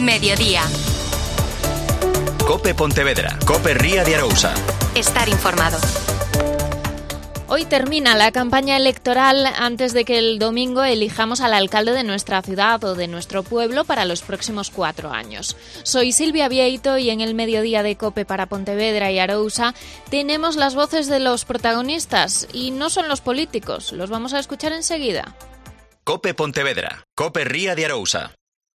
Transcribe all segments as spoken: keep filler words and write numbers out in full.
Mediodía. Cope Pontevedra, Cope Ría de Arousa. Estar informado. Hoy termina la campaña electoral antes de que el domingo elijamos al alcalde de nuestra ciudad o de nuestro pueblo para los próximos cuatro años. Soy Silvia Vieito y en el Mediodía de Cope para Pontevedra y Arousa tenemos las voces de los protagonistas y no son los políticos, los vamos a escuchar enseguida. Cope Pontevedra, Cope Ría de Arousa.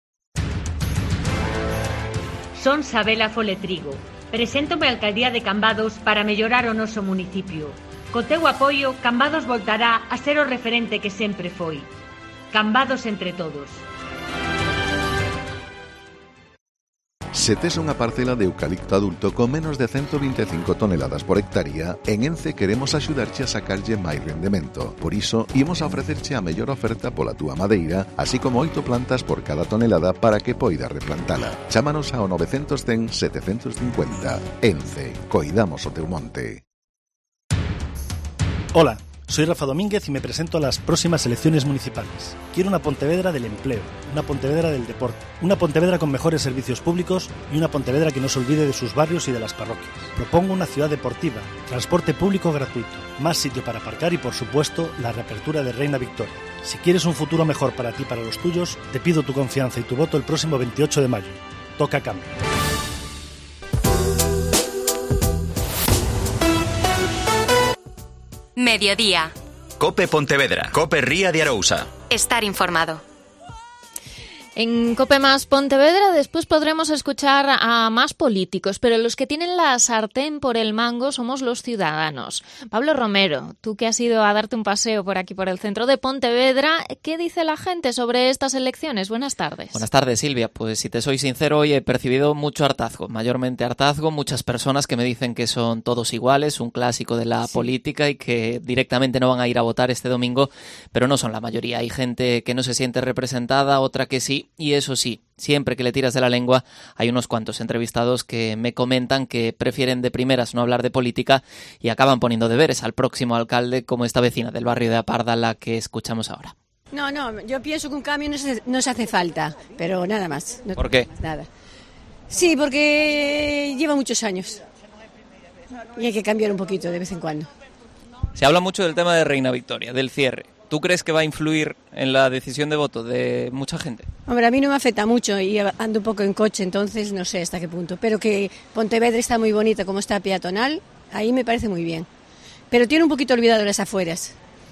Son Sabela Foletrigo. Preséntome á alcaldía de Cambados para mellorar o noso municipio. Co teu apoio, Cambados voltará a ser o referente que sempre foi. Cambados entre todos. Se tes unha parcela de eucalipto adulto con menos de ciento veinticinco toneladas por hectárea, en Ence queremos axudarche a sacarlle máis rendemento. Por iso, imos a ofrecerche a mellor oferta pola túa madeira, así como oito plantas por cada tonelada para que poidas replantala. Chámanos ao novecientos cen setecentos cincuenta. Ence, coidamos o teu monte. Hola, soy Rafa Domínguez y me presento a las próximas elecciones municipales. Quiero una Pontevedra del empleo, una Pontevedra del deporte, una Pontevedra con mejores servicios públicos y una Pontevedra que no se olvide de sus barrios y de las parroquias. Propongo una ciudad deportiva, transporte público gratuito, más sitio para aparcar y, por supuesto, la reapertura de Reina Victoria. Si quieres un futuro mejor para ti y para los tuyos, te pido tu confianza y tu voto el próximo veintiocho de mayo. Toca cambio. Mediodía. Cope Pontevedra, Cope Ría de Arousa. Estar informado. En Cope Más Pontevedra después podremos escuchar a más políticos, pero los que tienen la sartén por el mango somos los ciudadanos. Pablo Romero, tú que has ido a darte un paseo por aquí por el centro de Pontevedra, ¿qué dice la gente sobre estas elecciones? Buenas tardes. Buenas tardes, Silvia. Pues si te soy sincero, hoy he percibido mucho hartazgo, mayormente hartazgo, muchas personas que me dicen que son todos iguales, un clásico de la sí. política y que directamente no van a ir a votar este domingo, pero no son la mayoría. Hay gente que no se siente representada, otra que sí. Y eso sí, siempre que le tiras de la lengua, hay unos cuantos entrevistados que me comentan que prefieren de primeras no hablar de política y acaban poniendo deberes al próximo alcalde, como esta vecina del barrio de Aparda, la que escuchamos ahora. No, no, yo pienso que un cambio no se, no se hace falta, pero nada más. No, ¿Por qué? Nada. Sí, porque lleva muchos años y hay que cambiar un poquito de vez en cuando. Se habla mucho del tema de Reina Victoria, del cierre. ¿Tú crees que va a influir en la decisión de voto de mucha gente? Hombre, a mí no me afecta mucho y ando un poco en coche, entonces no sé hasta qué punto. Pero que Pontevedra está muy bonita como está peatonal, ahí me parece muy bien. Pero tiene un poquito olvidado las afueras.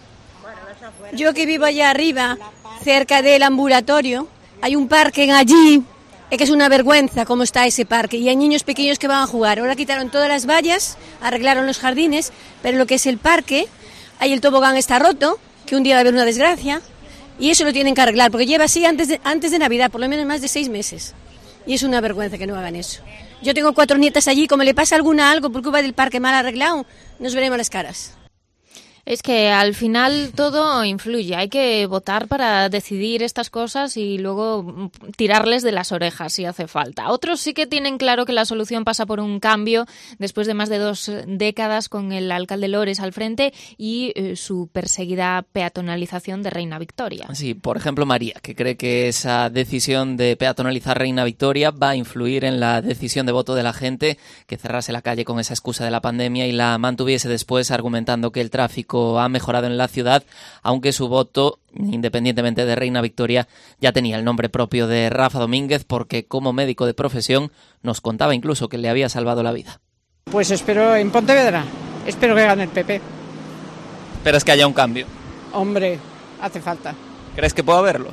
Yo que vivo allá arriba, cerca del ambulatorio, hay un parque allí, es que es una vergüenza cómo está ese parque. Y hay niños pequeños que van a jugar. Ahora quitaron todas las vallas, arreglaron los jardines, pero lo que es el parque, ahí el tobogán está roto, que un día va a haber una desgracia, y eso lo tienen que arreglar, porque lleva así antes de, antes de Navidad, por lo menos más de seis meses. Y es una vergüenza que no hagan eso. Yo tengo cuatro nietas allí, como le pasa a alguna algo por culpa del parque mal arreglado, nos veremos las caras. Es que al final todo influye, hay que votar para decidir estas cosas y luego tirarles de las orejas si hace falta. Otros sí que tienen claro que la solución pasa por un cambio después de más de dos décadas con el alcalde Lores al frente y eh, su perseguida peatonalización de Reina Victoria. Sí, por ejemplo María, que cree que esa decisión de peatonalizar Reina Victoria va a influir en la decisión de voto de la gente, que cerrase la calle con esa excusa de la pandemia y la mantuviese después argumentando que el tráfico ha mejorado en la ciudad, aunque su voto, independientemente de Reina Victoria, ya tenía el nombre propio de Rafa Domínguez, porque como médico de profesión nos contaba incluso que le había salvado la vida. Pues espero en Pontevedra, espero que gane el P P. ¿Esperas que haya un cambio? Hombre, hace falta. ¿Crees que puede haberlo?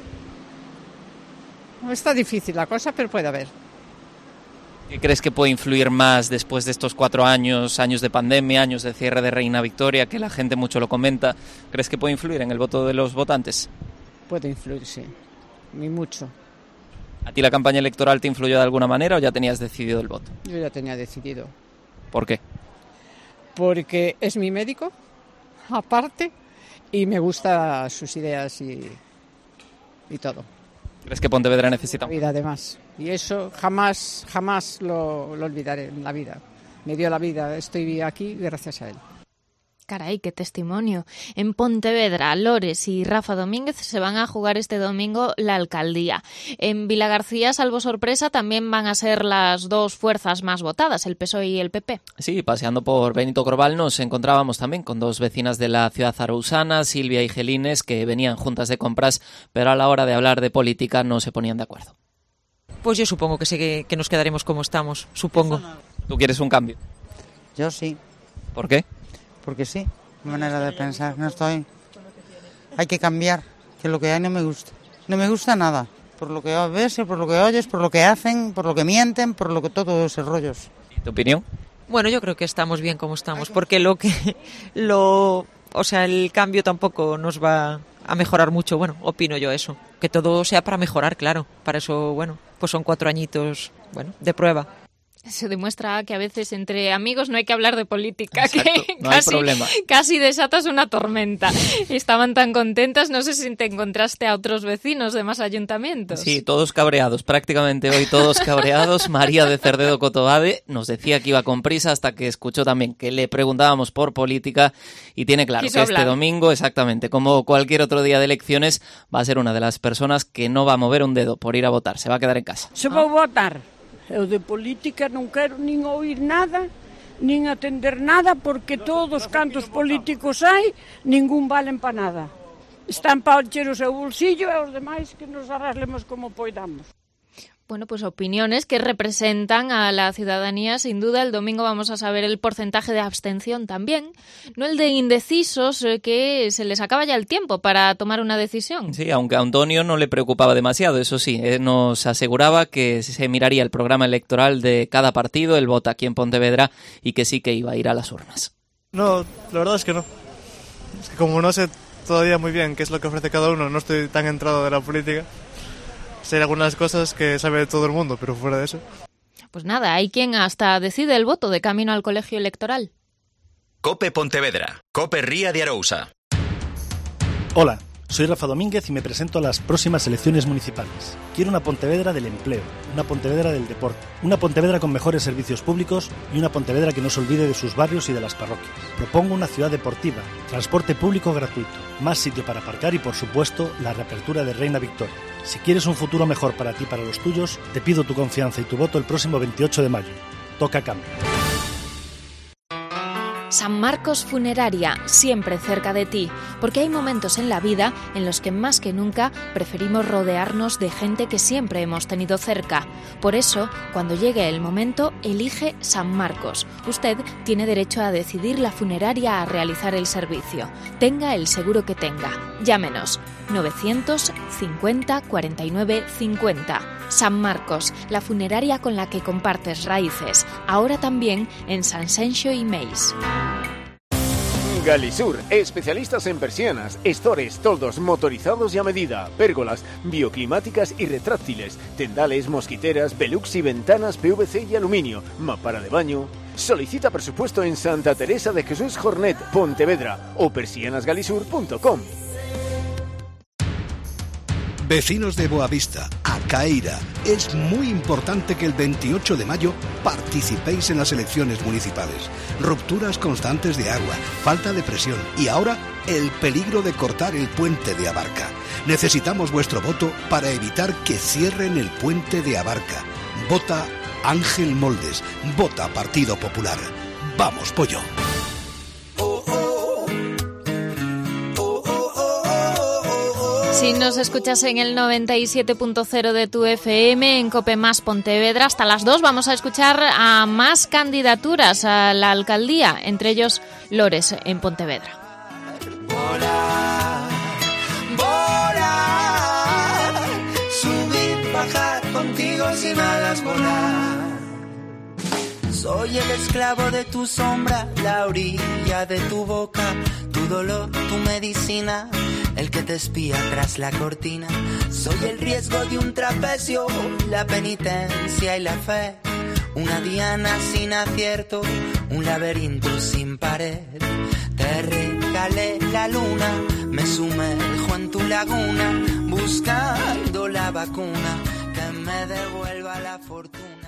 Está difícil la cosa, pero puede haber. ¿Qué crees que puede influir más después de estos cuatro años, años de pandemia, años de cierre de Reina Victoria, que la gente mucho lo comenta? ¿Crees que puede influir en el voto de los votantes? Puede influir, sí, y mucho. ¿A ti la campaña electoral te influyó de alguna manera o ya tenías decidido el voto? Yo ya tenía decidido. ¿Por qué? Porque es mi médico, aparte, y me gustan sus ideas y, y todo. ¿Crees que Pontevedra necesita? Vida, además. Y eso jamás, jamás lo, lo olvidaré en la vida. Me dio la vida, estoy aquí gracias a él. Caray, qué testimonio. En Pontevedra, Lores y Rafa Domínguez se van a jugar este domingo la alcaldía. En Vilagarcía, salvo sorpresa, también van a ser las dos fuerzas más votadas, el P S O E y el P P. Sí, paseando por Benito Corval nos encontrábamos también con dos vecinas de la ciudad arousana, Silvia y Gelines, que venían juntas de compras, pero a la hora de hablar de política no se ponían de acuerdo. Pues yo supongo que sí que, que nos quedaremos como estamos, supongo. ¿Tú quieres un cambio? Yo sí. ¿Por qué? Porque sí, mi manera de pensar, no estoy... Hay que cambiar, que lo que hay no me gusta. No me gusta nada, por lo que ves, por lo que oyes, por lo que hacen, por lo que mienten, por lo que todos esos rollos. ¿Y tu opinión? Bueno, yo creo que estamos bien como estamos, porque lo que... lo O sea, el cambio tampoco nos va a mejorar mucho, bueno, opino yo eso. Que todo sea para mejorar, claro. Para eso, bueno, pues son cuatro añitos, bueno, de prueba. Se demuestra que a veces entre amigos no hay que hablar de política, Exacto, que no casi, hay problema. casi desatas una tormenta. Estaban tan contentas, no sé si te encontraste a otros vecinos de más ayuntamientos. Sí, todos cabreados, prácticamente hoy todos cabreados. María de Cerdedo Cotobade nos decía que iba con prisa hasta que escuchó también que le preguntábamos por política y tiene claro Quiso que hablar. este domingo, exactamente, como cualquier otro día de elecciones, va a ser una de las personas que no va a mover un dedo por ir a votar, se va a quedar en casa. Se vou votar. Eu de política non quero nin oír nada, nin atender nada, porque todos cantos políticos hai, ningún valen pa nada. Están pa encher o seu bolsillo e os demais que nos arraslemos como poidamos. Bueno, pues opiniones que representan a la ciudadanía, sin duda. El domingo vamos a saber el porcentaje de abstención también, no el de indecisos, eh, que se les acaba ya el tiempo para tomar una decisión. Sí, aunque a Antonio no le preocupaba demasiado, eso sí, eh, nos aseguraba que se miraría el programa electoral de cada partido, el voto aquí en Pontevedra, y que sí que iba a ir a las urnas. No, la verdad es que no. Es que como no sé todavía muy bien qué es lo que ofrece cada uno, no estoy tan entrado de la política. Sé algunas cosas que sabe todo el mundo, pero fuera de eso. Pues nada, hay quien hasta decide el voto de camino al colegio electoral. Cope Pontevedra. Cope Ría de Arousa. Hola, soy Rafa Domínguez y me presento a las próximas elecciones municipales. Quiero una Pontevedra del empleo, una Pontevedra del deporte, una Pontevedra con mejores servicios públicos y una Pontevedra que no se olvide de sus barrios y de las parroquias. Propongo una ciudad deportiva, transporte público gratuito, más sitio para aparcar y, por supuesto, la reapertura de Reina Victoria. Si quieres un futuro mejor para ti y para los tuyos, te pido tu confianza y tu voto el próximo veintiocho de mayo. Toca cambio. San Marcos Funeraria, siempre cerca de ti, porque hay momentos en la vida en los que más que nunca preferimos rodearnos de gente que siempre hemos tenido cerca. Por eso, cuando llegue el momento, elige San Marcos. Usted tiene derecho a decidir la funeraria a realizar el servicio. Tenga el seguro que tenga. Llámenos novecientos cincuenta cuarenta y nueve cincuenta. San Marcos, la funeraria con la que compartes raíces. Ahora también en San Senxo y Meis. Galisur, especialistas en persianas, estores, toldos motorizados y a medida, pérgolas, bioclimáticas y retráctiles, tendales, mosquiteras, velux y ventanas P V C y aluminio, mampara de baño. Solicita presupuesto en Santa Teresa de Jesús Jornet, Pontevedra o persianas galisur punto com. Vecinos de Boavista, Acaeira, es muy importante que el veintiocho de mayo participéis en las elecciones municipales. Rupturas constantes de agua, falta de presión y ahora el peligro de cortar el puente de Abarca. Necesitamos vuestro voto para evitar que cierren el puente de Abarca. Vota Ángel Moldes, vota Partido Popular. ¡Vamos, pollo! Si nos escuchas en el noventa y siete punto cero de tu F M, en Cope Más Pontevedra, hasta las dos vamos a escuchar a más candidaturas a la alcaldía, entre ellos Lores, en Pontevedra. Volar, volar, subir, bajar contigo sin alas, volar. Soy el esclavo de tu sombra, la orilla de tu boca, tu dolor, tu medicina, el que te espía tras la cortina. Soy el riesgo de un trapecio, la penitencia y la fe, una diana sin acierto, un laberinto sin pared. Te regalé la luna, me sumerjo en tu laguna, buscando la vacuna que me devuelva la fortuna.